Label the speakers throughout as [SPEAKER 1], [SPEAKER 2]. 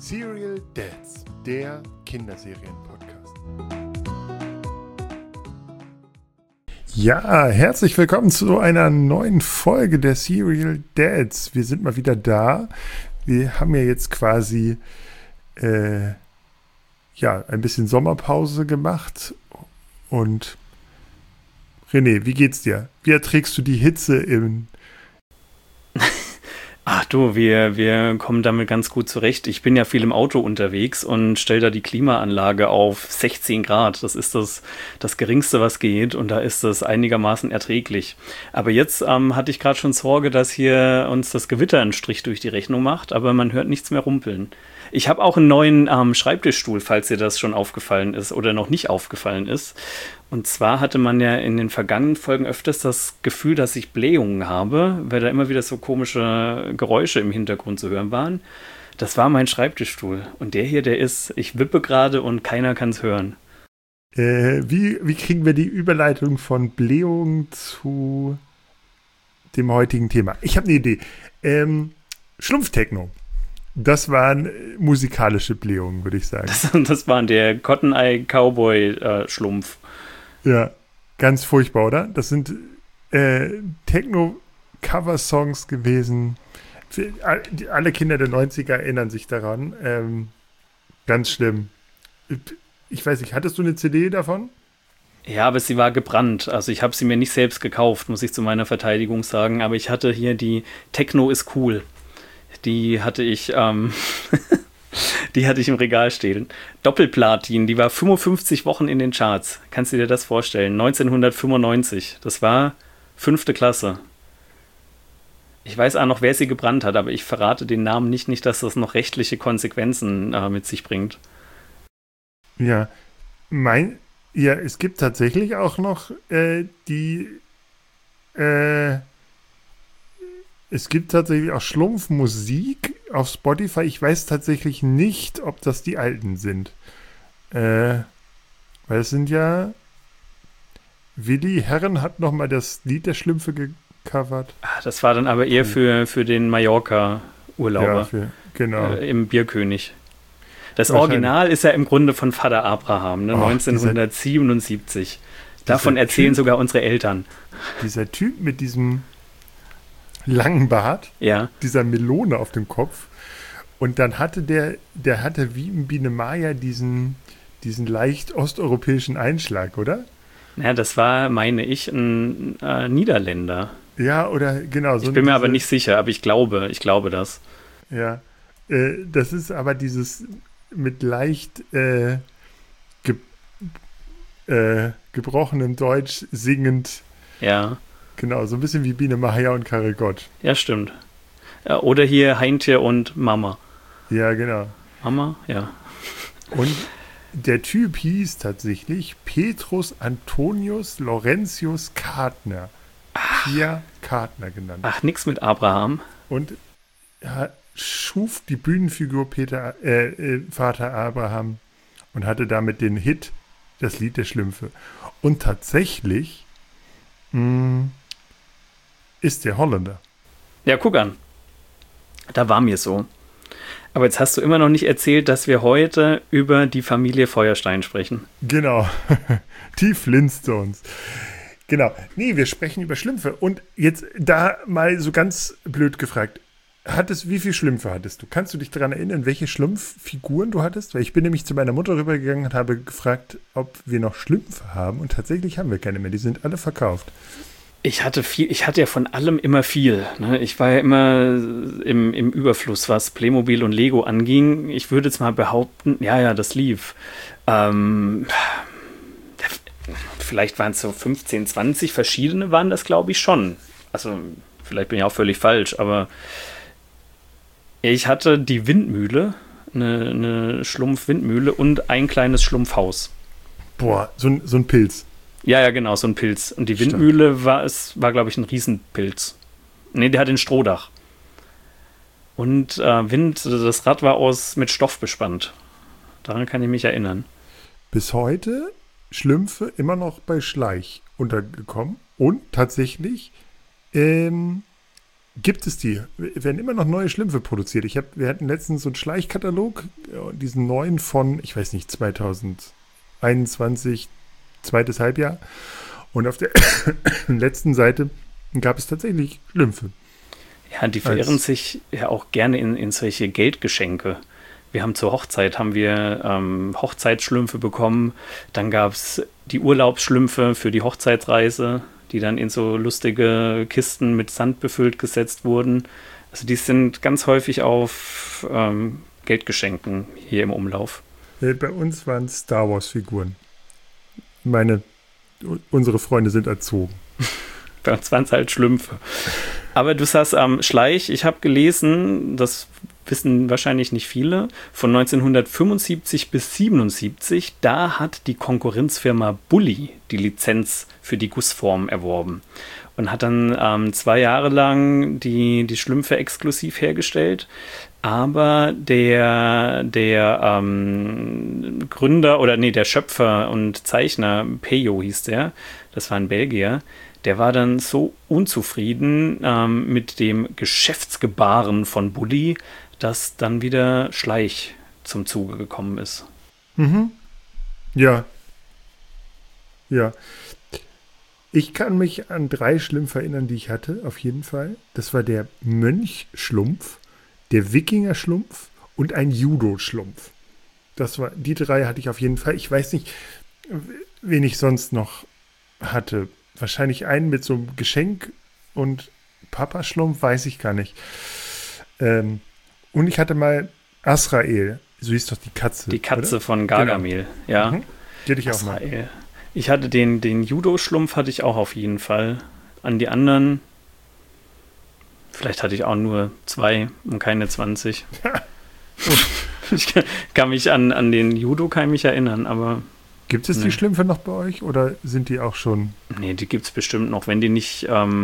[SPEAKER 1] Serial Dads, der Kinderserien-Podcast. Ja, herzlich willkommen zu einer neuen Folge der Serial Dads. Wir sind mal wieder da. Wir haben ja jetzt quasi ein bisschen Sommerpause gemacht. Und René, wie geht's dir? Wie erträgst du die Hitze im...
[SPEAKER 2] Ach du, wir kommen damit ganz gut zurecht. Ich bin ja viel im Auto unterwegs und stelle da die Klimaanlage auf 16 Grad. Das ist das Geringste, was geht, und da ist das einigermaßen erträglich. Aber jetzt hatte ich gerade schon Sorge, dass hier uns das Gewitter einen Strich durch die Rechnung macht, aber man hört nichts mehr rumpeln. Ich habe auch einen neuen Schreibtischstuhl, falls dir das schon aufgefallen ist oder noch nicht aufgefallen ist. Und zwar hatte man ja in den vergangenen Folgen öfters das Gefühl, dass ich Blähungen habe, weil da immer wieder so komische Geräusche im Hintergrund zu hören waren. Das war mein Schreibtischstuhl. Und der hier, ich wippe gerade und keiner kann es hören.
[SPEAKER 1] Wie kriegen wir die Überleitung von Blähungen zu dem heutigen Thema? Ich habe eine Idee. Schlumpftechno. Das waren musikalische Blähungen, würde ich sagen.
[SPEAKER 2] Das waren der Cotton Eye Cowboy Schlumpf.
[SPEAKER 1] Ja, ganz furchtbar, oder? Das sind Techno-Cover-Songs gewesen. Alle Kinder der 90er erinnern sich daran. Ganz schlimm. Ich weiß nicht, hattest du eine CD davon?
[SPEAKER 2] Ja, aber sie war gebrannt. Also ich habe sie mir nicht selbst gekauft, muss ich zu meiner Verteidigung sagen. Aber ich hatte hier die Techno ist cool. Die hatte ich im Regal stehen. Doppelplatin, die war 55 Wochen in den Charts. Kannst du dir das vorstellen? 1995. Das war 5. Klasse. Ich weiß auch noch, wer sie gebrannt hat, aber ich verrate den Namen nicht, dass das noch rechtliche Konsequenzen mit sich bringt.
[SPEAKER 1] Ja, es gibt tatsächlich auch noch es gibt tatsächlich auch Schlumpfmusik auf Spotify. Ich weiß tatsächlich nicht, ob das die alten sind. Weil es sind ja... Willi Herren hat nochmal das Lied der Schlümpfe gecovert.
[SPEAKER 2] Das war dann aber eher für den Mallorca-Urlauber.
[SPEAKER 1] Ja, genau.
[SPEAKER 2] Im Bierkönig. Das Original ist ja im Grunde von Vater Abraham, 1977. Davon erzählen sogar unsere Eltern.
[SPEAKER 1] Dieser Typ mit diesem langen Bart,
[SPEAKER 2] ja,
[SPEAKER 1] dieser Melone auf dem Kopf, und dann hatte der hatte wie im Biene Maya diesen leicht osteuropäischen Einschlag, oder?
[SPEAKER 2] Ja, das war, meine ich, ein Niederländer.
[SPEAKER 1] Ja, oder genau.
[SPEAKER 2] Ich bin mir aber nicht sicher, aber ich glaube das.
[SPEAKER 1] Ja, das ist aber dieses mit leicht gebrochenem Deutsch singend.
[SPEAKER 2] Ja.
[SPEAKER 1] Genau, so ein bisschen wie Biene Maya und Karel Gott.
[SPEAKER 2] Ja, stimmt. Ja, oder hier Heintje und Mama.
[SPEAKER 1] Ja, genau.
[SPEAKER 2] Mama, ja.
[SPEAKER 1] Und der Typ hieß tatsächlich Petrus Antonius Laurentius Kartner. Pierre Kartner genannt.
[SPEAKER 2] Ach, nix mit Abraham.
[SPEAKER 1] Und er schuf die Bühnenfigur Vater Abraham und hatte damit den Hit, das Lied der Schlümpfe. Und tatsächlich ist der Holländer.
[SPEAKER 2] Ja, guck an. Da war mir so. Aber jetzt hast du immer noch nicht erzählt, dass wir heute über die Familie Feuerstein sprechen.
[SPEAKER 1] Genau. Die Flintstones. Genau. Nee, wir sprechen über Schlümpfe. Und jetzt da mal so ganz blöd gefragt. Wie viele Schlümpfe hattest du? Kannst du dich daran erinnern, welche Schlumpffiguren du hattest? Weil ich bin nämlich zu meiner Mutter rübergegangen und habe gefragt, ob wir noch Schlümpfe haben. Und tatsächlich haben wir keine mehr. Die sind alle verkauft.
[SPEAKER 2] Ich hatte ja von allem immer viel. Ne? Ich war ja immer im Überfluss, was Playmobil und Lego anging. Ich würde jetzt mal behaupten, ja, das lief. Vielleicht waren es so 15, 20 verschiedene waren das, glaube ich, schon. Also vielleicht bin ich auch völlig falsch, aber ich hatte die Windmühle, eine Schlumpf-Windmühle und ein kleines Schlumpfhaus.
[SPEAKER 1] Boah, so ein Pilz.
[SPEAKER 2] Ja, genau, so ein Pilz. Und die Windmühle war, glaube ich, ein Riesenpilz. Nee, der hat ein Strohdach. Und das Rad war mit Stoff bespannt. Daran kann ich mich erinnern.
[SPEAKER 1] Bis heute Schlümpfe immer noch bei Schleich untergekommen. Und tatsächlich gibt es die. Werden immer noch neue Schlümpfe produziert. Wir hatten letztens so einen Schleichkatalog, diesen neuen von, ich weiß nicht, 2021, zweites Halbjahr. Und auf der letzten Seite gab es tatsächlich Schlümpfe.
[SPEAKER 2] Ja, die verirren sich ja auch gerne in solche Geldgeschenke. Wir haben zur Hochzeit Hochzeitsschlümpfe bekommen. Dann gab es die Urlaubsschlümpfe für die Hochzeitsreise, die dann in so lustige Kisten mit Sand befüllt gesetzt wurden. Also die sind ganz häufig auf Geldgeschenken hier im Umlauf.
[SPEAKER 1] Bei uns waren es Star Wars-Figuren. Unsere Freunde sind erzogen.
[SPEAKER 2] Bei uns waren es halt Schlümpfe. Aber du sagst Schleich, ich habe gelesen, das wissen wahrscheinlich nicht viele, von 1975 bis 1977, da hat die Konkurrenzfirma Bully die Lizenz für die Gussform erworben und hat dann 2 Jahre lang die Schlümpfe exklusiv hergestellt. Aber der Gründer oder der Schöpfer und Zeichner, Peyo hieß der, das war ein Belgier, der war dann so unzufrieden mit dem Geschäftsgebaren von Bully, dass dann wieder Schleich zum Zuge gekommen ist.
[SPEAKER 1] Mhm. Ja. Ja. Ich kann mich an 3 Schlümpfe erinnern, die ich hatte, auf jeden Fall. Das war der Mönchschlumpf, der Wikingerschlumpf und ein Judo-Schlumpf. Die 3 hatte ich auf jeden Fall. Ich weiß nicht, wen ich sonst noch hatte. Wahrscheinlich einen mit so einem Geschenk und Papaschlumpf, weiß ich gar nicht. Und ich hatte mal Azrael, so hieß doch die Katze.
[SPEAKER 2] Die Katze
[SPEAKER 1] oder?
[SPEAKER 2] Von Gargamel, genau. Ja.
[SPEAKER 1] Mhm. Die hatte ich auch
[SPEAKER 2] Azrael.
[SPEAKER 1] mal.
[SPEAKER 2] Ich hatte den Judo-Schlumpf hatte ich auch auf jeden Fall. An die anderen, vielleicht hatte ich auch nur 2 und keine 20. Ich kann mich an den Judo kann ich mich erinnern, aber
[SPEAKER 1] gibt es die Schlümpfe noch bei euch oder sind die auch schon?
[SPEAKER 2] Nee, die gibt es bestimmt noch. Wenn die nicht,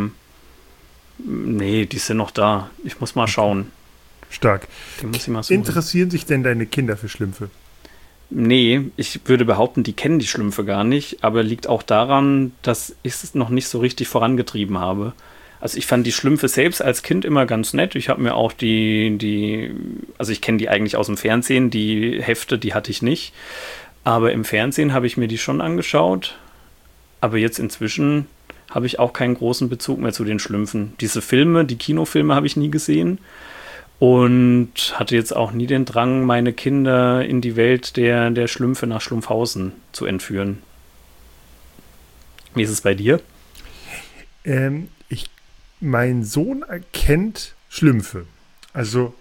[SPEAKER 2] die sind noch da. Ich muss mal schauen.
[SPEAKER 1] Stark.
[SPEAKER 2] Die muss ich mal suchen.
[SPEAKER 1] Interessieren sich denn deine Kinder für Schlümpfe?
[SPEAKER 2] Nee, ich würde behaupten, die kennen die Schlümpfe gar nicht, aber liegt auch daran, dass ich es noch nicht so richtig vorangetrieben habe. Also ich fand die Schlümpfe selbst als Kind immer ganz nett. Ich habe mir auch also ich kenne die eigentlich aus dem Fernsehen, die Hefte, die hatte ich nicht. Aber im Fernsehen habe ich mir die schon angeschaut. Aber jetzt inzwischen habe ich auch keinen großen Bezug mehr zu den Schlümpfen. Diese Filme, die Kinofilme habe ich nie gesehen. Und hatte jetzt auch nie den Drang, meine Kinder in die Welt der Schlümpfe nach Schlumpfhausen zu entführen. Wie ist es bei dir?
[SPEAKER 1] Mein Sohn erkennt Schlümpfe. Also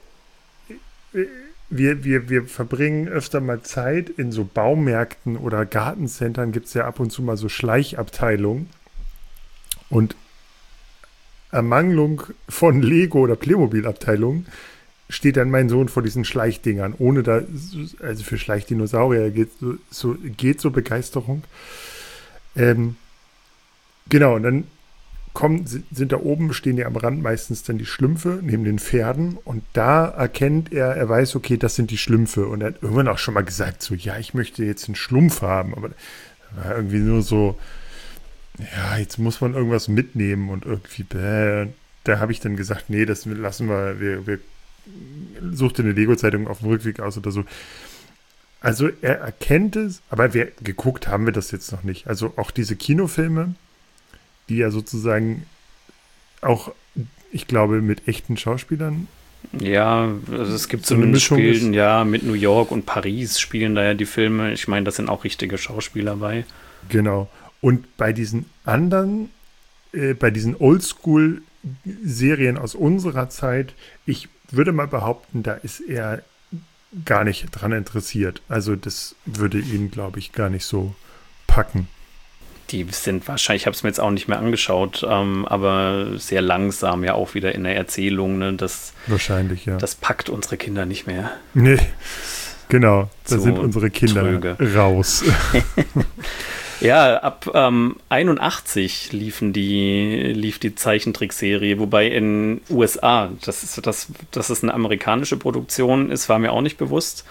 [SPEAKER 1] wir verbringen öfter mal Zeit in so Baumärkten oder Gartencentern, gibt es ja ab und zu mal so Schleichabteilungen. Und Ermangelung von Lego- oder Playmobil-Abteilungen steht dann mein Sohn vor diesen Schleichdingern, also für Schleichdinosaurier geht so Begeisterung. Genau, und dann sind da oben, stehen ja am Rand meistens dann die Schlümpfe neben den Pferden und da erkennt er weiß, okay, das sind die Schlümpfe und er hat irgendwann auch schon mal gesagt, so, ja, ich möchte jetzt einen Schlumpf haben, aber war irgendwie nur so, ja, jetzt muss man irgendwas mitnehmen und irgendwie, da habe ich dann gesagt, nee, das lassen wir such dir eine Lego-Zeitung auf dem Rückweg aus oder so. Also er erkennt es, aber geguckt haben wir das jetzt noch nicht. Also auch diese Kinofilme, die ja sozusagen auch, ich glaube, mit echten Schauspielern.
[SPEAKER 2] Ja, also es gibt zumindest Spielen, ja, mit New York und Paris spielen da ja die Filme. Ich meine, das sind auch richtige Schauspieler bei.
[SPEAKER 1] Genau. Und bei diesen anderen, bei diesen Oldschool-Serien aus unserer Zeit, ich würde mal behaupten, da ist er gar nicht dran interessiert. Also das würde ihn, glaube ich, gar nicht so packen.
[SPEAKER 2] Die sind wahrscheinlich, ich habe es mir jetzt auch nicht mehr angeschaut, aber sehr langsam ja auch wieder in der Erzählung. Ne?
[SPEAKER 1] Wahrscheinlich, ja.
[SPEAKER 2] Das packt unsere Kinder nicht mehr.
[SPEAKER 1] Nee, genau. Da
[SPEAKER 2] so
[SPEAKER 1] sind unsere Kinder
[SPEAKER 2] tröge.
[SPEAKER 1] Raus.
[SPEAKER 2] Ja, ab 81 lief die Zeichentrickserie, wobei in USA, dass es eine amerikanische Produktion ist, war mir auch nicht bewusst.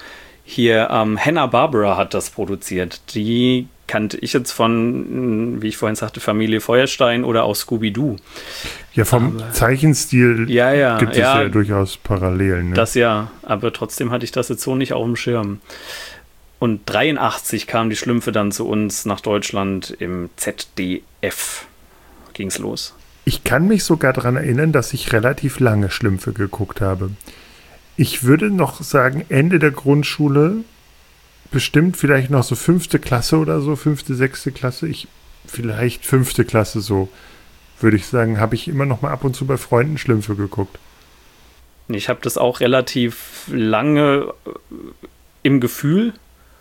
[SPEAKER 2] Hier, Hanna-Barbera hat das produziert. Die kannte ich jetzt von, wie ich vorhin sagte, Familie Feuerstein oder auch Scooby-Doo.
[SPEAKER 1] Ja, vom Zeichenstil gibt es ja durchaus Parallelen. Ne?
[SPEAKER 2] Das ja, aber trotzdem hatte ich das jetzt so nicht auf dem Schirm. Und 83 kamen die Schlümpfe dann zu uns nach Deutschland im ZDF. Ging's los.
[SPEAKER 1] Ich kann mich sogar daran erinnern, dass ich relativ lange Schlümpfe geguckt habe. Ich würde noch sagen, Ende der Grundschule, bestimmt vielleicht noch so 5. Klasse oder so, 5., 6. Klasse, vielleicht 5. Klasse so, würde ich sagen, habe ich immer noch mal ab und zu bei Freunden Schlümpfe geguckt.
[SPEAKER 2] Ich habe das auch relativ lange im Gefühl.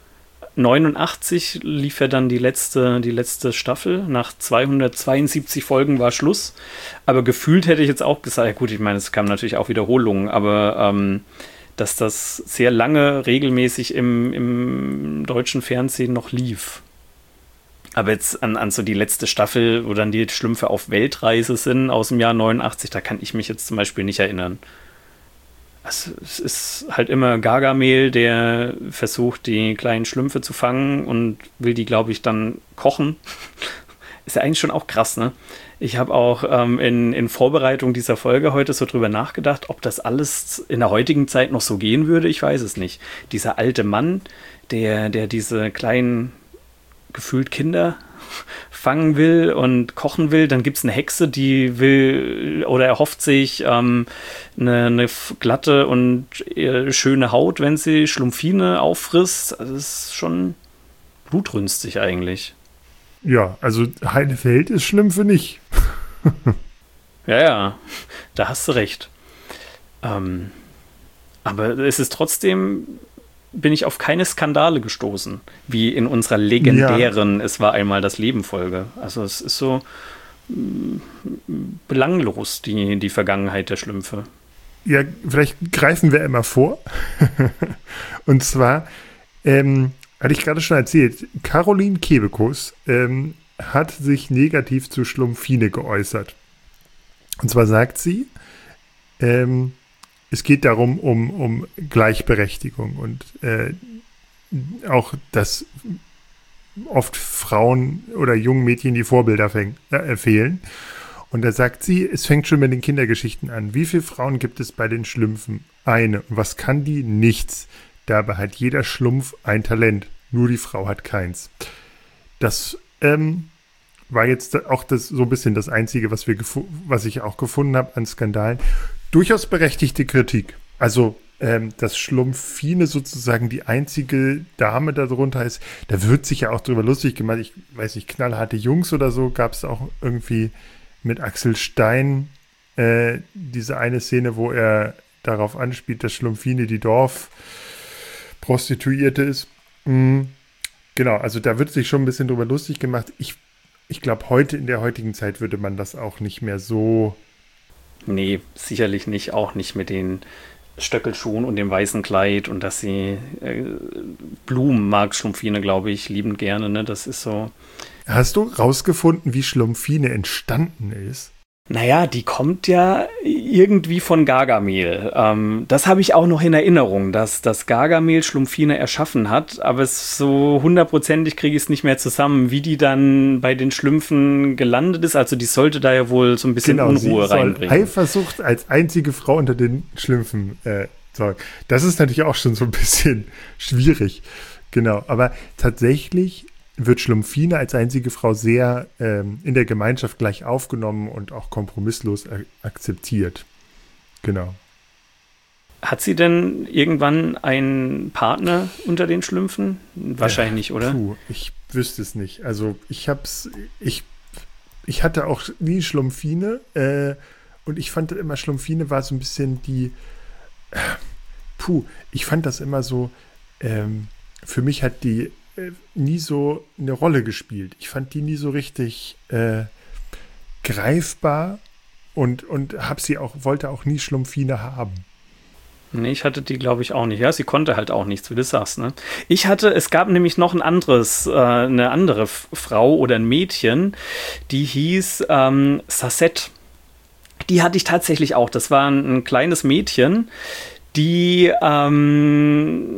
[SPEAKER 2] 89 lief ja dann die letzte Staffel. Nach 272 Folgen war Schluss. Aber gefühlt hätte ich jetzt auch gesagt, ja gut, ich meine, es kamen natürlich auch Wiederholungen, aber dass das sehr lange regelmäßig im deutschen Fernsehen noch lief. Aber jetzt an so die letzte Staffel, wo dann die Schlümpfe auf Weltreise sind aus dem Jahr 89, da kann ich mich jetzt zum Beispiel nicht erinnern. Also, es ist halt immer Gargamel, der versucht, die kleinen Schlümpfe zu fangen und will die, glaube ich, dann kochen. Ist ja eigentlich schon auch krass, ne? Ich habe auch in Vorbereitung dieser Folge heute so drüber nachgedacht, ob das alles in der heutigen Zeit noch so gehen würde. Ich weiß es nicht. Dieser alte Mann, der diese kleinen, gefühlt Kinder fangen will und kochen will, dann gibt es eine Hexe, die will oder erhofft sich eine glatte und schöne Haut, wenn sie Schlumpfine auffrisst. Also das ist schon blutrünstig eigentlich.
[SPEAKER 1] Ja, also heile Welt ist Schlümpfe nicht.
[SPEAKER 2] Ja, da hast du recht. Aber es ist trotzdem, bin ich auf keine Skandale gestoßen, wie in unserer legendären Es war einmal das Leben Folge. Also es ist so belanglos, die Vergangenheit der Schlümpfe.
[SPEAKER 1] Ja, vielleicht greifen wir immer vor. Und zwar, hatte ich gerade schon erzählt, Caroline Kebekus hat sich negativ zu Schlumpfine geäußert. Und zwar sagt sie, es geht darum, um Gleichberechtigung und auch, dass oft Frauen oder jungen Mädchen die Vorbilder fehlen. Und da sagt sie, es fängt schon mit den Kindergeschichten an. Wie viele Frauen gibt es bei den Schlümpfen? Eine. Und was kann die? Nichts. Dabei hat jeder Schlumpf ein Talent. Nur die Frau hat keins. Das war jetzt auch so ein bisschen das Einzige, was ich auch gefunden habe an Skandalen. Durchaus berechtigte Kritik. Also, dass Schlumpfine sozusagen die einzige Dame darunter ist, da wird sich ja auch drüber lustig gemacht. Ich weiß nicht, knallharte Jungs oder so gab es auch irgendwie mit Axel Stein diese eine Szene, wo er darauf anspielt, dass Schlumpfine die Dorfprostituierte ist. Genau, also da wird sich schon ein bisschen drüber lustig gemacht. Ich glaube, in der heutigen Zeit würde man das auch nicht mehr so...
[SPEAKER 2] Nee, sicherlich nicht. Auch nicht mit den Stöckelschuhen und dem weißen Kleid und dass sie Blumen mag Schlumpfine, glaube ich, liebend gerne. Ne? Das ist so...
[SPEAKER 1] Hast du rausgefunden, wie Schlumpfine entstanden ist?
[SPEAKER 2] Naja, die kommt ja irgendwie von Gargamel. Das habe ich auch noch in Erinnerung, dass das Gargamel Schlumpfine erschaffen hat, aber so hundertprozentig kriege ich es nicht mehr zusammen, wie die dann bei den Schlümpfen gelandet ist. Also die sollte da ja wohl so ein bisschen Unruhe reinbringen.
[SPEAKER 1] Eifersucht als einzige Frau unter den Schlümpfen sorgen. Das ist natürlich auch schon so ein bisschen schwierig. Genau, aber tatsächlich wird Schlumpfine als einzige Frau sehr in der Gemeinschaft gleich aufgenommen und auch kompromisslos akzeptiert. Genau.
[SPEAKER 2] Hat sie denn irgendwann einen Partner unter den Schlümpfen? Wahrscheinlich nicht, oder?
[SPEAKER 1] Ich wüsste es nicht. Also ich hatte auch nie Schlumpfine und ich fand immer, Schlumpfine war so ein bisschen ich fand das immer so, für mich hat die nie so eine Rolle gespielt. Ich fand die nie so richtig greifbar und wollte auch nie Schlumpfine haben.
[SPEAKER 2] Nee, ich hatte die, glaube ich, auch nicht. Ja, sie konnte halt auch nichts, wie du sagst, ne? Es gab nämlich noch eine andere Frau oder ein Mädchen, die hieß Sassette. Die hatte ich tatsächlich auch. Das war ein kleines Mädchen, die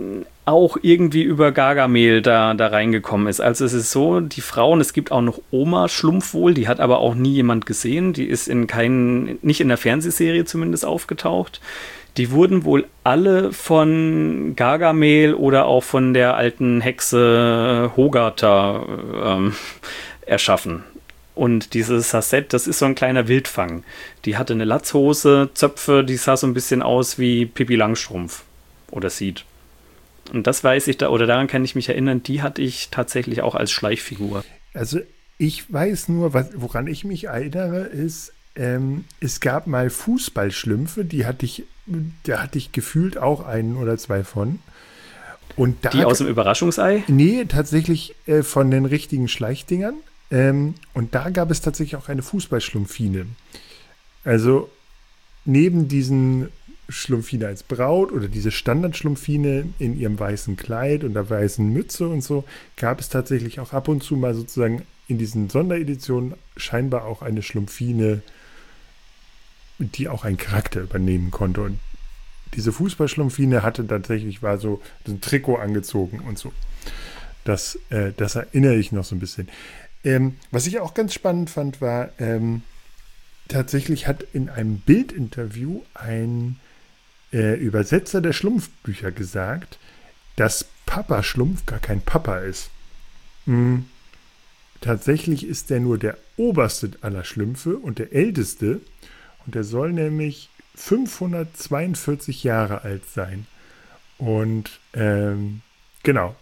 [SPEAKER 2] auch irgendwie über Gargamel da reingekommen ist. Also es ist so, die Frauen, es gibt auch noch Oma Schlumpf wohl, die hat aber auch nie jemand gesehen. Die ist nicht in der Fernsehserie zumindest aufgetaucht. Die wurden wohl alle von Gargamel oder auch von der alten Hexe Hogarth erschaffen. Und dieses Sasset, das ist so ein kleiner Wildfang. Die hatte eine Latzhose, Zöpfe, die sah so ein bisschen aus wie Pippi Langstrumpf. Oder sieht. Und das weiß ich oder daran kann ich mich erinnern, die hatte ich tatsächlich auch als Schleichfigur.
[SPEAKER 1] Also ich weiß nur, woran ich mich erinnere, ist, es gab mal Fußballschlümpfe, da hatte ich gefühlt auch einen oder zwei von. Und
[SPEAKER 2] die aus dem Überraschungsei?
[SPEAKER 1] Nee, tatsächlich von den richtigen Schleichdingern. Und da gab es tatsächlich auch eine Fußballschlumpfine. Also neben diesen Schlumpfine als Braut oder diese Standardschlumpfine in ihrem weißen Kleid und der weißen Mütze und so, gab es tatsächlich auch ab und zu mal sozusagen in diesen Sondereditionen scheinbar auch eine Schlumpfine, die auch einen Charakter übernehmen konnte. Und diese Fußballschlumpfine war so ein Trikot angezogen und so. Das erinnere ich noch so ein bisschen. Was ich auch ganz spannend fand, war, tatsächlich hat in einem Bildinterview ein Übersetzer der Schlumpfbücher gesagt, dass Papa Schlumpf gar kein Papa ist. Tatsächlich ist der nur der oberste aller Schlümpfe und der älteste. Und der soll nämlich 542 Jahre alt sein. Und genau,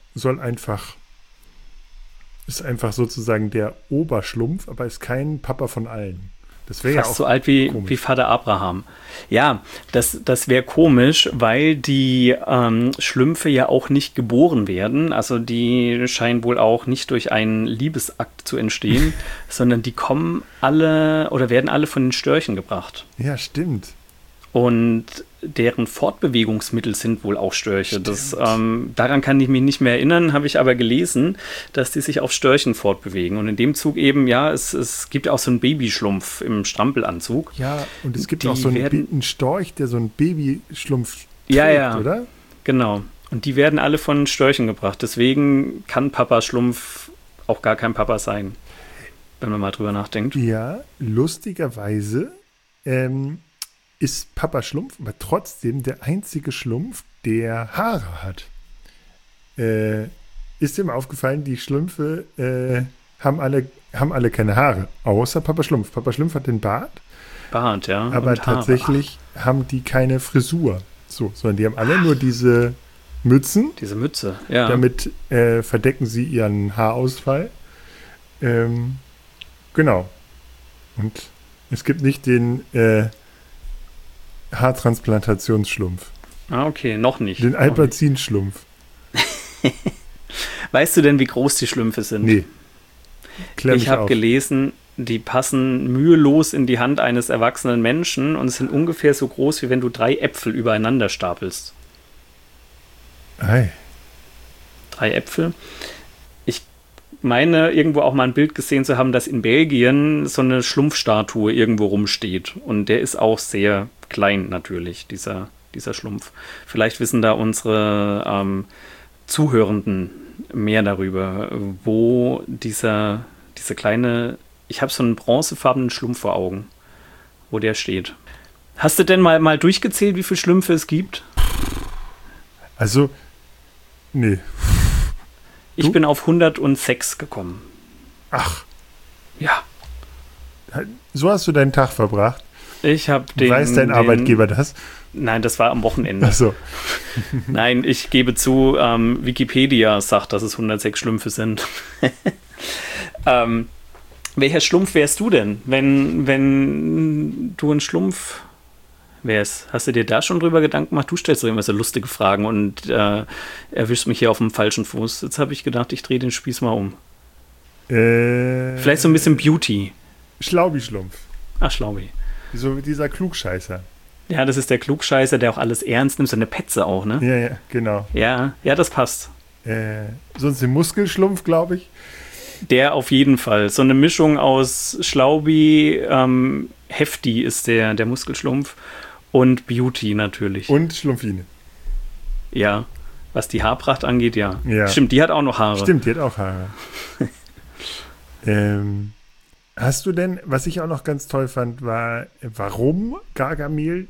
[SPEAKER 1] ist einfach sozusagen der Oberschlumpf, aber ist kein Papa von allen. Das wäre ja auch
[SPEAKER 2] so alt wie Vater Abraham. Ja, das wäre komisch, weil die Schlümpfe ja auch nicht geboren werden. Also die scheinen wohl auch nicht durch einen Liebesakt zu entstehen, sondern die kommen alle oder werden alle von den Störchen gebracht.
[SPEAKER 1] Ja, stimmt.
[SPEAKER 2] Und deren Fortbewegungsmittel sind wohl auch Störche. Daran kann ich mich nicht mehr erinnern, habe ich aber gelesen, dass die sich auf Störchen fortbewegen. Und in dem Zug eben, ja, es gibt auch so einen Babyschlumpf im Strampelanzug.
[SPEAKER 1] Ja, und es gibt auch so einen Storch, der so einen Babyschlumpf trägt,
[SPEAKER 2] ja,
[SPEAKER 1] oder?
[SPEAKER 2] Genau. Und die werden alle von Störchen gebracht. Deswegen kann Papa Schlumpf auch gar kein Papa sein, wenn man mal drüber nachdenkt.
[SPEAKER 1] Ja, lustigerweise ist Papa Schlumpf aber trotzdem der einzige Schlumpf, der Haare hat. Ist dir mal aufgefallen, die Schlümpfe haben alle keine Haare, außer Papa Schlumpf. Papa Schlumpf hat den Bart.
[SPEAKER 2] Bart, ja.
[SPEAKER 1] Aber tatsächlich haben die keine Frisur. So, sondern die haben alle nur diese Mützen.
[SPEAKER 2] Diese Mütze, ja.
[SPEAKER 1] Damit verdecken sie ihren Haarausfall. Genau. Und es gibt nicht den Haartransplantationsschlumpf.
[SPEAKER 2] Ah, okay, noch nicht.
[SPEAKER 1] Den Alpazin-Schlumpf.
[SPEAKER 2] Weißt du denn, wie groß die Schlümpfe sind?
[SPEAKER 1] Nee.
[SPEAKER 2] Ich habe gelesen, die passen mühelos in die Hand eines erwachsenen Menschen und sind ungefähr so groß, wie wenn du 3 Äpfel übereinander stapelst.
[SPEAKER 1] Ei.
[SPEAKER 2] 3 Äpfel. Ich meine, irgendwo auch mal ein Bild gesehen zu haben, dass in Belgien so eine Schlumpfstatue irgendwo rumsteht. Und der ist auch sehr klein natürlich, dieser Schlumpf. Vielleicht wissen da unsere Zuhörenden mehr darüber, wo diese kleine, ich habe so einen bronzefarbenen Schlumpf vor Augen, wo der steht. Hast du denn mal durchgezählt, wie viele Schlümpfe es gibt?
[SPEAKER 1] Also, nee.
[SPEAKER 2] Ich bin auf 106 gekommen.
[SPEAKER 1] Ach.
[SPEAKER 2] Ja.
[SPEAKER 1] So hast du deinen Tag verbracht?
[SPEAKER 2] Weiß
[SPEAKER 1] dein Arbeitgeber das?
[SPEAKER 2] Nein, das war am Wochenende.
[SPEAKER 1] Ach so.
[SPEAKER 2] Nein, ich gebe zu, Wikipedia sagt, dass es 106 Schlümpfe sind. Welcher Schlumpf wärst du denn, wenn du ein Schlumpf wärst? Hast du dir da schon drüber Gedanken gemacht? Du stellst doch immer so lustige Fragen und erwischst mich hier auf dem falschen Fuß. Jetzt habe ich gedacht, ich drehe den Spieß mal um. Vielleicht so ein bisschen Beauty.
[SPEAKER 1] Schlaubi-Schlumpf.
[SPEAKER 2] Ach, Schlaubi.
[SPEAKER 1] So wie dieser Klugscheißer.
[SPEAKER 2] Ja, das ist der Klugscheißer, der auch alles ernst nimmt. So eine Petze auch, ne?
[SPEAKER 1] Ja, genau.
[SPEAKER 2] Ja, das passt.
[SPEAKER 1] Sonst den Muskelschlumpf, glaube ich.
[SPEAKER 2] Der auf jeden Fall. So eine Mischung aus Schlaubi, Hefti ist der Muskelschlumpf und Beauty natürlich.
[SPEAKER 1] Und Schlumpfine.
[SPEAKER 2] Ja, Was die Haarpracht angeht, ja.
[SPEAKER 1] Ja.
[SPEAKER 2] Stimmt, die hat auch noch Haare.
[SPEAKER 1] Stimmt, die hat auch Haare. Hast du denn, was ich auch noch ganz toll fand, war, warum Gargamel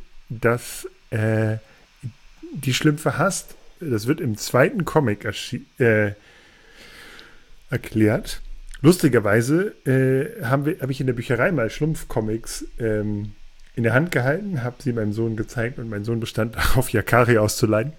[SPEAKER 1] die Schlümpfe hasst? Das wird im zweiten Comic erklärt. Lustigerweise habe ich in der Bücherei mal Schlumpfcomics in der Hand gehalten, habe sie meinem Sohn gezeigt und mein Sohn bestand darauf, Yakari auszuleihen.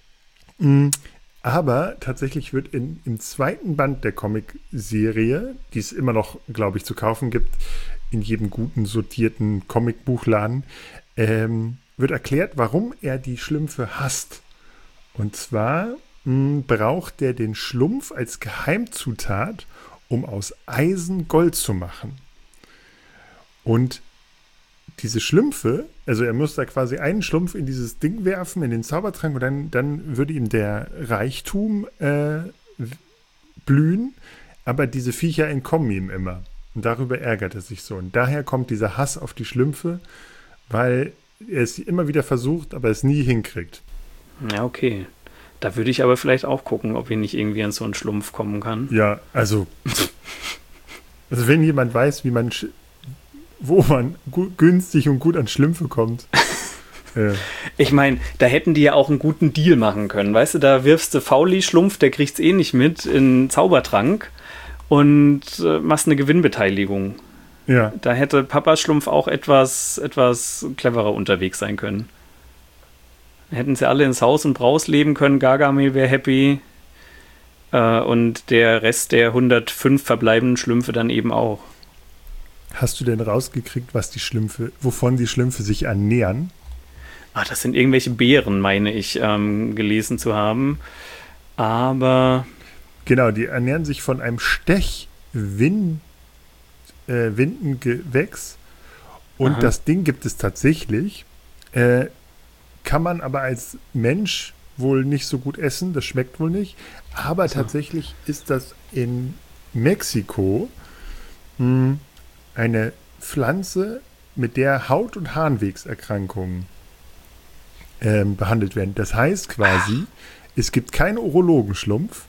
[SPEAKER 1] Aber tatsächlich wird im zweiten Band der Comic-Serie, die es immer noch, glaube ich, zu kaufen gibt, in jedem guten, sortierten Comicbuchladen, wird erklärt, warum er die Schlümpfe hasst. Und zwar braucht er den Schlumpf als Geheimzutat, um aus Eisen Gold zu machen. Und diese Schlümpfe, also er muss da quasi einen Schlumpf in dieses Ding werfen, in den Zaubertrank, und dann würde ihm der Reichtum blühen, aber diese Viecher entkommen ihm immer. Und darüber ärgert er sich so. Und daher kommt dieser Hass auf die Schlümpfe, weil er es immer wieder versucht, aber es nie hinkriegt.
[SPEAKER 2] Ja, okay. Da würde ich aber vielleicht auch gucken, ob ich nicht irgendwie an so einen Schlumpf kommen kann.
[SPEAKER 1] Ja, also wenn jemand weiß, wo man günstig und gut an Schlümpfe kommt.
[SPEAKER 2] Ich meine, da hätten die ja auch einen guten Deal machen können. Weißt du, da wirfst du Fauli-Schlumpf, der kriegt's eh nicht mit, in Zaubertrank und machst eine Gewinnbeteiligung.
[SPEAKER 1] Ja.
[SPEAKER 2] Da hätte Papas Schlumpf auch etwas cleverer unterwegs sein können. Hätten sie alle ins Haus und Braus leben können, Gargamel wäre happy und der Rest der 105 verbleibenden Schlümpfe dann eben auch.
[SPEAKER 1] Hast du denn rausgekriegt, wovon die Schlümpfe sich ernähren?
[SPEAKER 2] Das sind irgendwelche Beeren, meine ich, gelesen zu haben. Aber
[SPEAKER 1] genau, die ernähren sich von einem Windengewächs. Und das Ding gibt es tatsächlich. Kann man aber als Mensch wohl nicht so gut essen. Das schmeckt wohl nicht. Aber tatsächlich ist das in Mexiko eine Pflanze, mit der Haut- und Harnwegserkrankungen behandelt werden. Das heißt quasi, es gibt keinen Urologenschlumpf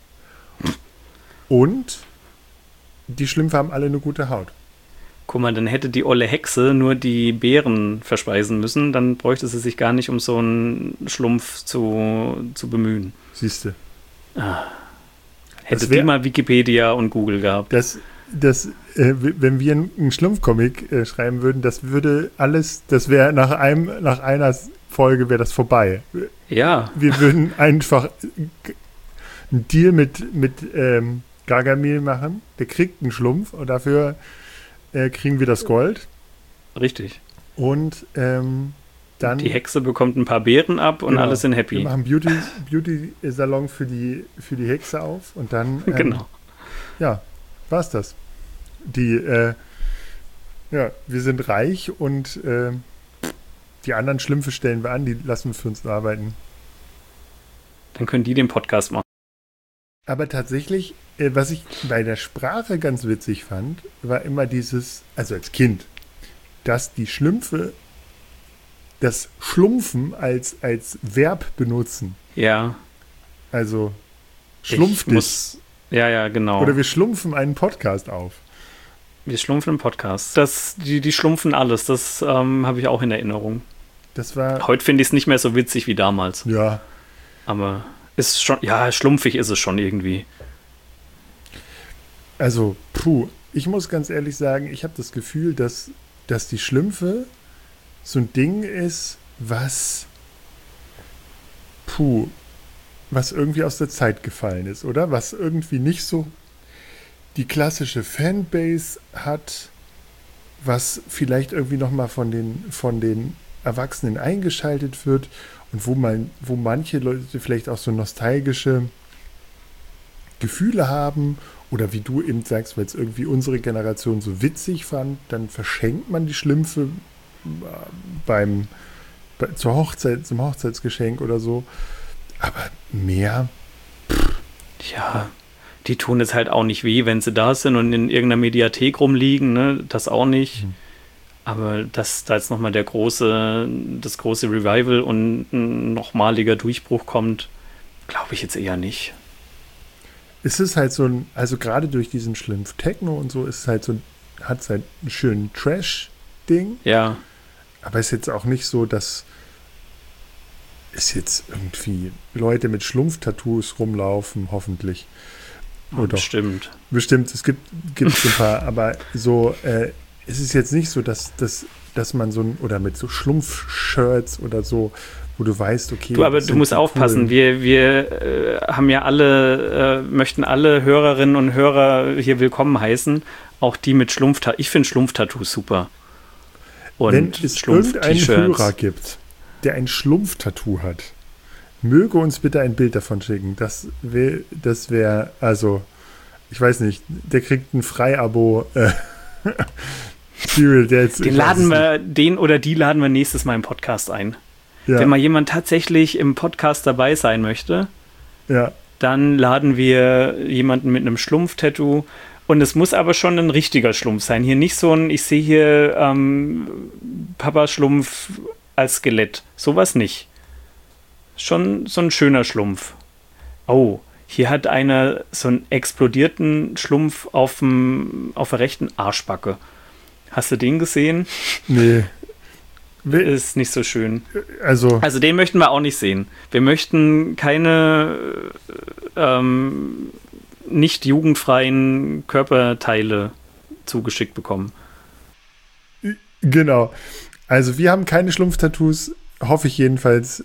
[SPEAKER 1] und die Schlümpfe haben alle eine gute Haut.
[SPEAKER 2] guck mal, dann hätte die olle Hexe nur die Beeren verspeisen müssen, dann bräuchte sie sich gar nicht um so einen Schlumpf zu bemühen.
[SPEAKER 1] Siehste.
[SPEAKER 2] Hätte die mal Wikipedia und Google gehabt.
[SPEAKER 1] Wenn wir einen Schlumpfcomic schreiben würden, das wäre nach einer Folge wäre das vorbei.
[SPEAKER 2] Ja.
[SPEAKER 1] Wir würden einfach einen Deal mit Gargamel machen. Der kriegt einen Schlumpf und dafür kriegen wir das Gold.
[SPEAKER 2] Richtig.
[SPEAKER 1] Und dann
[SPEAKER 2] die Hexe bekommt ein paar Beeren ab und alle sind happy.
[SPEAKER 1] Wir machen Beauty-Salon für die Hexe auf und dann
[SPEAKER 2] genau.
[SPEAKER 1] Ja, war's das. Wir sind reich und die anderen Schlümpfe stellen wir an, die lassen wir für uns arbeiten.
[SPEAKER 2] Dann können die den Podcast machen.
[SPEAKER 1] Aber tatsächlich, was ich bei der Sprache ganz witzig fand, war immer dieses, also als Kind, dass die Schlümpfe das Schlumpfen als Verb benutzen.
[SPEAKER 2] Ja.
[SPEAKER 1] Also schlumpf dich.
[SPEAKER 2] Ja, genau.
[SPEAKER 1] Oder wir schlumpfen einen Podcast auf.
[SPEAKER 2] Wir schlumpfen einen Podcast. Die schlumpfen alles, das habe ich auch in Erinnerung. Heute finde ich es nicht mehr so witzig wie damals.
[SPEAKER 1] Ja.
[SPEAKER 2] Aber ist schon, schlumpfig ist es schon irgendwie.
[SPEAKER 1] Also, ich muss ganz ehrlich sagen, ich habe das Gefühl, dass die Schlümpfe so ein Ding ist, was irgendwie aus der Zeit gefallen ist, oder? Was irgendwie nicht so die klassische Fanbase hat, was vielleicht irgendwie nochmal von den Erwachsenen eingeschaltet wird und wo manche Leute vielleicht auch so nostalgische Gefühle haben oder wie du eben sagst, weil es irgendwie unsere Generation so witzig fand, dann verschenkt man die Schlümpfe zum Hochzeitsgeschenk oder so. Aber mehr?
[SPEAKER 2] Ja, die tun es halt auch nicht weh, wenn sie da sind und in irgendeiner Mediathek rumliegen, ne? Das auch nicht. Aber dass da jetzt nochmal das große Revival und ein nochmaliger Durchbruch kommt, Glaube ich jetzt eher nicht.
[SPEAKER 1] Es ist halt so ein, also gerade durch diesen Schlimpf-Techno und so, ist es halt so, hat es halt einen schönen Trash-Ding.
[SPEAKER 2] Ja.
[SPEAKER 1] Aber es ist jetzt auch nicht so, dass es jetzt irgendwie Leute mit Schlumpf-Tattoos rumlaufen, hoffentlich. Oder
[SPEAKER 2] Bestimmt.
[SPEAKER 1] Bestimmt, es gibt ein paar, aber so, es ist jetzt nicht so, dass man so ein, oder mit so Schlumpf-Shirts oder so, wo du weißt, okay.
[SPEAKER 2] Aber du musst aufpassen, wir haben ja alle, möchten alle Hörerinnen und Hörer hier willkommen heißen, auch die mit Schlumpftattoos. Ich finde Schlumpftattoos super.
[SPEAKER 1] Und wenn es irgendeinen Hörer gibt, der ein Schlumpf-Tattoo hat, möge uns bitte ein Bild davon schicken. Das wäre, also, ich weiß nicht, der kriegt ein Freiabo. Serial Dates.
[SPEAKER 2] Den oder die laden wir nächstes Mal im Podcast ein. Ja. Wenn mal jemand tatsächlich im Podcast dabei sein möchte, dann laden wir jemanden mit einem Schlumpf-Tattoo. Und es muss aber schon ein richtiger Schlumpf sein. Hier nicht so ein, ich sehe hier Papa-Schlumpf als Skelett. Sowas nicht. Schon so ein schöner Schlumpf. Oh, hier hat einer so einen explodierten Schlumpf auf der rechten Arschbacke. Hast du den gesehen?
[SPEAKER 1] Nee.
[SPEAKER 2] Ist nicht so schön.
[SPEAKER 1] Also
[SPEAKER 2] den möchten wir auch nicht sehen. Wir möchten keine nicht jugendfreien Körperteile zugeschickt bekommen.
[SPEAKER 1] Genau. Also wir haben keine Schlumpftattoos, hoffe ich jedenfalls.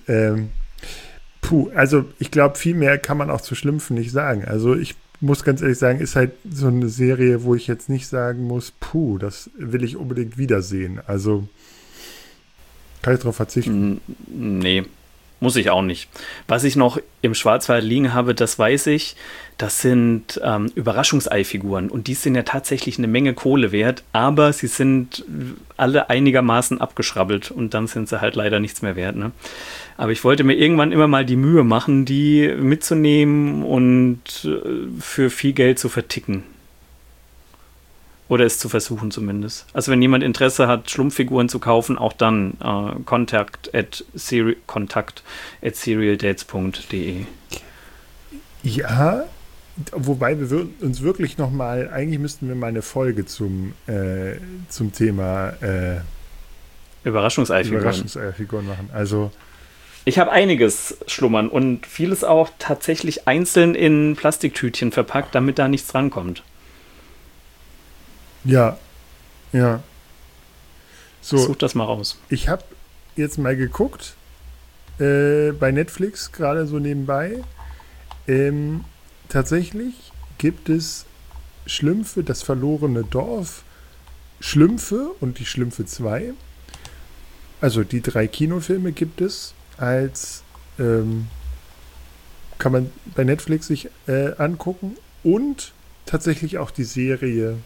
[SPEAKER 1] Also ich glaube, viel mehr kann man auch zu Schlümpfen nicht sagen. Also ich muss ganz ehrlich sagen, ist halt so eine Serie, wo ich jetzt nicht sagen muss, das will ich unbedingt wiedersehen. Also kann ich darauf verzichten?
[SPEAKER 2] Nee, muss ich auch nicht. Was ich noch im Schwarzwald liegen habe, das weiß ich, das sind Überraschungseifiguren. Und die sind ja tatsächlich eine Menge Kohle wert, aber sie sind alle einigermaßen abgeschrabbelt und dann sind sie halt leider nichts mehr wert. Ne? Aber ich wollte mir irgendwann immer mal die Mühe machen, die mitzunehmen und für viel Geld zu verticken. Oder es zu versuchen zumindest. Also wenn jemand Interesse hat, Schlumpffiguren zu kaufen, auch dann kontakt@serialdates.de.
[SPEAKER 1] Ja, wobei wir uns wirklich nochmal, eigentlich müssten wir mal eine Folge zum Thema
[SPEAKER 2] Überraschungseifiguren
[SPEAKER 1] machen. Also
[SPEAKER 2] ich habe einiges schlummern und vieles auch tatsächlich einzeln in Plastiktütchen verpackt, damit da nichts drankommt.
[SPEAKER 1] Ja. So,
[SPEAKER 2] such das mal raus.
[SPEAKER 1] Ich habe jetzt mal geguckt, bei Netflix, gerade so nebenbei. Tatsächlich gibt es Schlümpfe, das verlorene Dorf, Schlümpfe und die Schlümpfe 2. Also die 3 Kinofilme gibt es als, kann man bei Netflix sich angucken und tatsächlich auch die Serie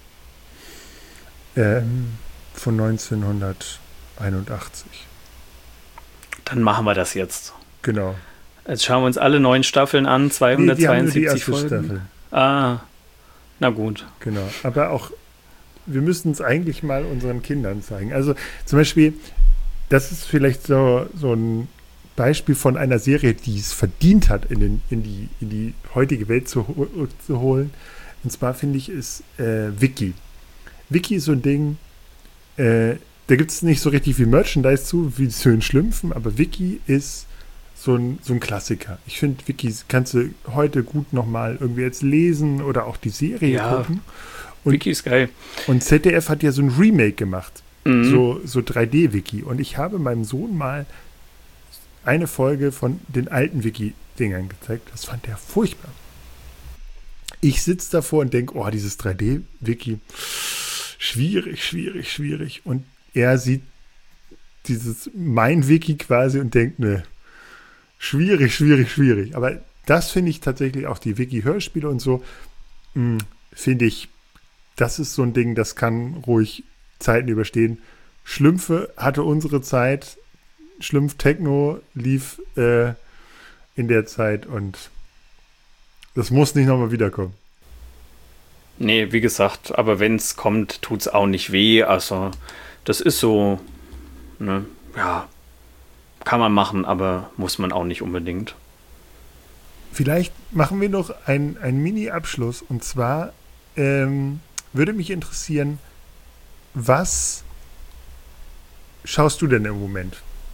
[SPEAKER 1] von 1981.
[SPEAKER 2] Dann machen wir das jetzt.
[SPEAKER 1] Genau.
[SPEAKER 2] Jetzt schauen wir uns alle 9 Staffeln an, 272 Folgen.
[SPEAKER 1] Staffel.
[SPEAKER 2] Na gut.
[SPEAKER 1] Genau, aber auch, wir müssten es eigentlich mal unseren Kindern zeigen. Also zum Beispiel, das ist vielleicht so ein Beispiel von einer Serie, die es verdient hat, in die heutige Welt zu holen. Und zwar finde ich, ist Wiki. Wiki ist so ein Ding, da gibt es nicht so richtig viel Merchandise zu, wie zu den Schlümpfen, aber Wiki ist so ein Klassiker. Ich finde, Wiki kannst du heute gut nochmal irgendwie jetzt lesen oder auch die Serie gucken. Und
[SPEAKER 2] Wiki ist geil.
[SPEAKER 1] Und ZDF hat ja so ein Remake gemacht, so 3D-Wiki. Und ich habe meinem Sohn mal eine Folge von den alten Wiki-Dingern gezeigt. Das fand er furchtbar. Ich sitze davor und denke, dieses 3D-Wiki, schwierig. Und er sieht dieses mein Wiki quasi und denkt, ne, schwierig. Aber das finde ich tatsächlich auch die Wiki-Hörspiele und so, finde ich, das ist so ein Ding, das kann ruhig Zeiten überstehen. Schlümpfe hatte unsere Zeit, Schlumpf-Techno lief in der Zeit und das muss nicht nochmal wiederkommen.
[SPEAKER 2] Nee, wie gesagt, aber wenn es kommt, tut es auch nicht weh. Also, das ist so, ne, ja, kann man machen, aber muss man auch nicht unbedingt.
[SPEAKER 1] Vielleicht machen wir noch einen Mini-Abschluss. Und zwar würde mich interessieren, was schaust du denn im Moment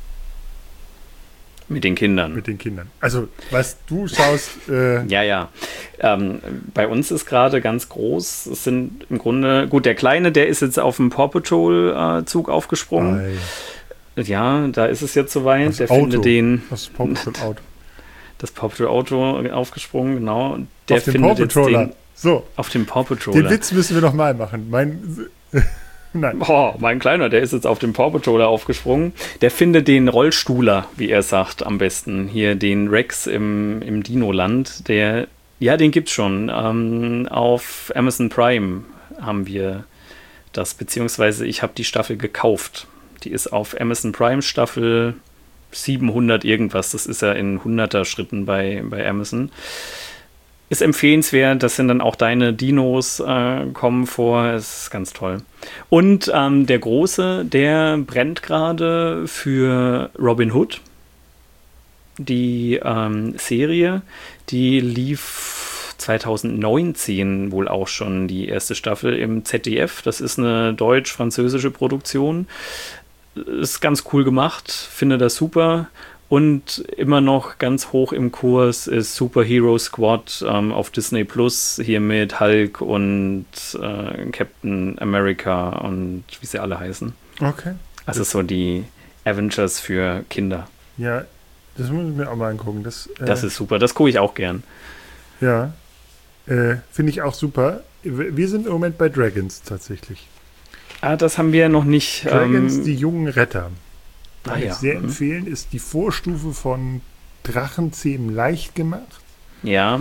[SPEAKER 2] Mit den Kindern.
[SPEAKER 1] mit den Kindern? Also, was du schaust.
[SPEAKER 2] Ja. Bei uns ist gerade ganz groß. Es sind im Grunde, gut, der Kleine, der ist jetzt auf dem Paw Patrol-Zug aufgesprungen. Ja, da ist es jetzt soweit.
[SPEAKER 1] Das
[SPEAKER 2] Der
[SPEAKER 1] Auto.
[SPEAKER 2] findet den.
[SPEAKER 1] Das Paw Patrol Auto.
[SPEAKER 2] Das Paw Patrol Auto aufgesprungen, genau. Der
[SPEAKER 1] Auf dem
[SPEAKER 2] findet
[SPEAKER 1] Paw
[SPEAKER 2] jetzt
[SPEAKER 1] Patroller.
[SPEAKER 2] den.
[SPEAKER 1] So,
[SPEAKER 2] Auf dem Paw Patroller.
[SPEAKER 1] den Witz müssen wir noch mal machen. Nein.
[SPEAKER 2] Boah, mein Kleiner, der ist jetzt auf dem Paw Patroller aufgesprungen. Der findet den Rollstuhler, wie er sagt, am besten. Hier den Rex im Dino-Land. Den gibt's schon. Auf Amazon Prime haben wir das, beziehungsweise ich habe die Staffel gekauft. Die ist auf Amazon Prime Staffel 700 irgendwas. Das ist ja in 100er Schritten bei Amazon. Ist empfehlenswert, das sind dann auch deine Dinos kommen vor, es ist ganz toll. Und der Große, der brennt gerade für Robin Hood. Die Serie, die lief 2019 wohl auch schon, die erste Staffel im ZDF. Das ist eine deutsch-französische Produktion. Ist ganz cool gemacht, finde das super. Und immer noch ganz hoch im Kurs ist Superhero Squad auf Disney Plus, hier mit Hulk und Captain America und wie sie alle heißen.
[SPEAKER 1] Okay.
[SPEAKER 2] Also so die Avengers für Kinder.
[SPEAKER 1] Ja, das muss ich mir auch mal angucken.
[SPEAKER 2] Das ist super, das gucke ich auch gern.
[SPEAKER 1] Ja, finde ich auch super. Wir sind im Moment bei Dragons tatsächlich.
[SPEAKER 2] Das haben wir noch nicht.
[SPEAKER 1] Dragons, die jungen Retter. Kann ich
[SPEAKER 2] ja.
[SPEAKER 1] sehr empfehlen, ist die Vorstufe von Drachenzähmen leicht gemacht.
[SPEAKER 2] Ja.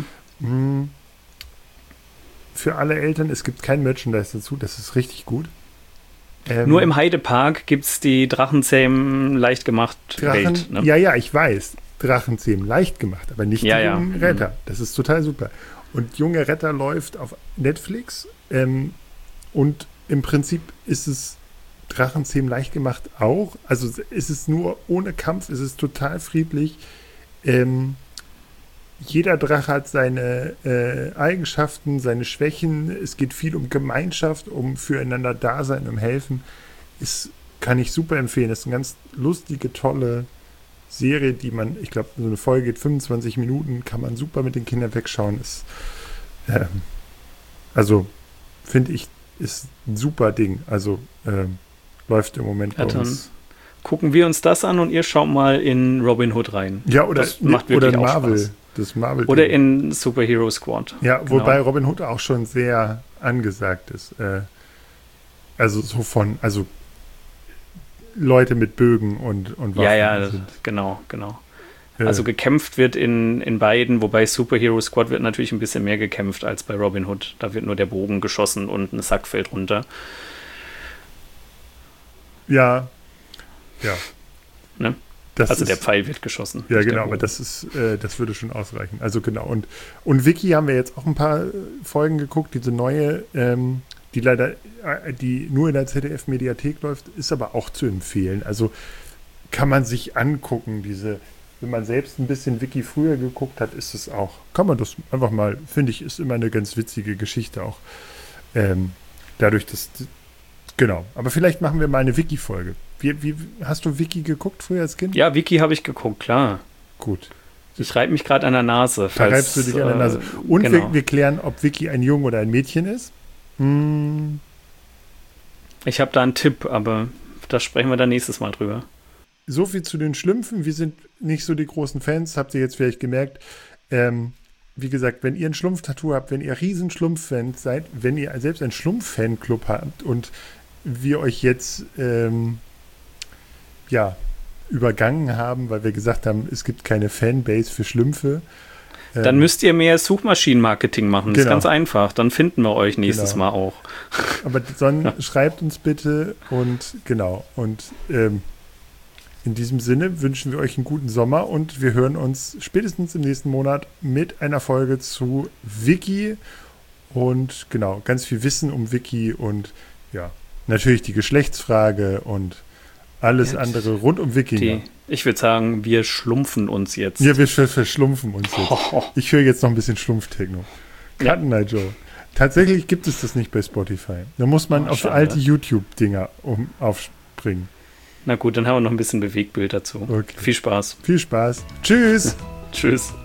[SPEAKER 1] Für alle Eltern, es gibt kein Merchandise dazu, das ist richtig gut.
[SPEAKER 2] Nur im Heidepark gibt es die Drachenzähmen leicht gemacht Welt. Ne?
[SPEAKER 1] Ja, ich weiß. Drachenzähmen leicht gemacht, aber nicht die jungen Retter. Das ist total super. Und Junge Retter läuft auf Netflix und im Prinzip ist es Drachenzähmen leicht gemacht auch. Also ist es nur ohne Kampf, ist es total friedlich. Jeder Drache hat seine Eigenschaften, seine Schwächen. Es geht viel um Gemeinschaft, um füreinander Dasein, um Helfen. Kann ich super empfehlen. Das ist eine ganz lustige, tolle Serie, die man, ich glaube, so eine Folge geht 25 Minuten, kann man super mit den Kindern wegschauen. Also, finde ich, ist ein super Ding. Also, läuft im Moment bei uns.
[SPEAKER 2] Gucken wir uns das an und ihr schaut mal in Robin Hood rein.
[SPEAKER 1] Ja, oder,
[SPEAKER 2] das macht wirklich
[SPEAKER 1] oder
[SPEAKER 2] auch
[SPEAKER 1] Marvel.
[SPEAKER 2] Spaß.
[SPEAKER 1] Das Marvel
[SPEAKER 2] oder in Superhero Squad.
[SPEAKER 1] Ja,
[SPEAKER 2] genau.
[SPEAKER 1] Wobei Robin Hood auch schon sehr angesagt ist. Also Leute mit Bögen und Waffen.
[SPEAKER 2] Ja, genau. Also gekämpft wird in beiden, wobei Superhero Squad wird natürlich ein bisschen mehr gekämpft als bei Robin Hood. Da wird nur der Bogen geschossen und ein Sack fällt runter.
[SPEAKER 1] Ja.
[SPEAKER 2] Ne? Also der Pfeil wird geschossen.
[SPEAKER 1] Ja, genau, aber das würde schon ausreichen. Also genau. Und Vicky haben wir jetzt auch ein paar Folgen geguckt, diese neue, die nur in der ZDF-Mediathek läuft, ist aber auch zu empfehlen. Also kann man sich angucken, wenn man selbst ein bisschen Vicky früher geguckt hat, ist es auch, kann man das einfach mal, finde ich, ist immer eine ganz witzige Geschichte auch. Dadurch, dass, genau. Aber vielleicht machen wir mal eine Vicky-Folge. Wie hast du Vicky geguckt früher als Kind?
[SPEAKER 2] Ja, Vicky habe ich geguckt, klar.
[SPEAKER 1] Gut.
[SPEAKER 2] Ich reibe mich gerade an der Nase.
[SPEAKER 1] Da reibst du dich an der Nase. Und
[SPEAKER 2] genau.
[SPEAKER 1] wir klären, ob Vicky ein Junge oder ein Mädchen ist.
[SPEAKER 2] Ich habe da einen Tipp, aber da sprechen wir dann nächstes Mal drüber.
[SPEAKER 1] So viel zu den Schlümpfen. Wir sind nicht so die großen Fans, habt ihr jetzt vielleicht gemerkt. Wie gesagt, wenn ihr ein Schlumpf-Tattoo habt, wenn ihr riesen Schlumpf-Fans seid, wenn ihr selbst einen Schlumpf-Fanclub habt und wir euch jetzt übergangen haben, weil wir gesagt haben, es gibt keine Fanbase für Schlümpfe.
[SPEAKER 2] Dann müsst ihr mehr Suchmaschinenmarketing machen. Das ist ganz einfach. Dann finden wir euch nächstes Mal auch.
[SPEAKER 1] Aber schreibt uns bitte und genau. Und in diesem Sinne wünschen wir euch einen guten Sommer und wir hören uns spätestens im nächsten Monat mit einer Folge zu Vicky und genau, ganz viel Wissen um Vicky und natürlich die Geschlechtsfrage und alles andere rund um Wikinger.
[SPEAKER 2] Ich würde sagen, wir schlumpfen uns jetzt.
[SPEAKER 1] Ja, wir verschlumpfen uns jetzt. Ich höre jetzt noch ein bisschen Schlumpftechno.
[SPEAKER 2] Ja.
[SPEAKER 1] Cut Night Joe. Tatsächlich gibt es das nicht bei Spotify. Da muss man auf
[SPEAKER 2] schade.
[SPEAKER 1] alte YouTube-Dinger aufspringen.
[SPEAKER 2] Na gut, dann haben wir noch ein bisschen Bewegtbild dazu.
[SPEAKER 1] Okay.
[SPEAKER 2] Viel Spaß.
[SPEAKER 1] Viel Spaß. Tschüss.
[SPEAKER 2] Tschüss.